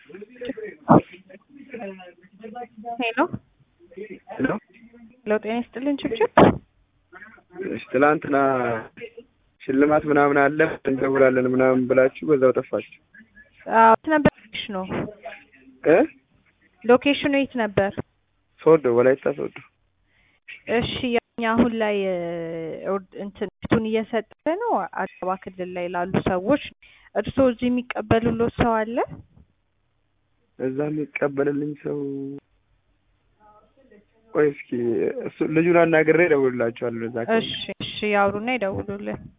ሄሎ ሄሎ ሄሎ፣ ጤና ይስጥልን ችብችብ። ትላንትና ሽልማት ምናምን አለ እንደውላለን ምናምን ብላችሁ በዛው ጠፋችሁ። አዎ ነበር ነው እ ሎኬሽኑ የት ነበር? ሶዶ፣ ወላይታ ሶዶ። እሺ ያኛ አሁን ላይ እንትን ፊቱን እየሰጠ ነው አዲስ ክልል ላይ ላሉ ሰዎች። እርስዎ እዚህ የሚቀበሉልዎት ሰው አለ? እዛ የሚቀበልልኝ ሰው ቆይ እስኪ እሱ ልጁን አናግሬ እደውልላችኋለሁ። እዛ እሺ ያውሩና ይደውሉልን።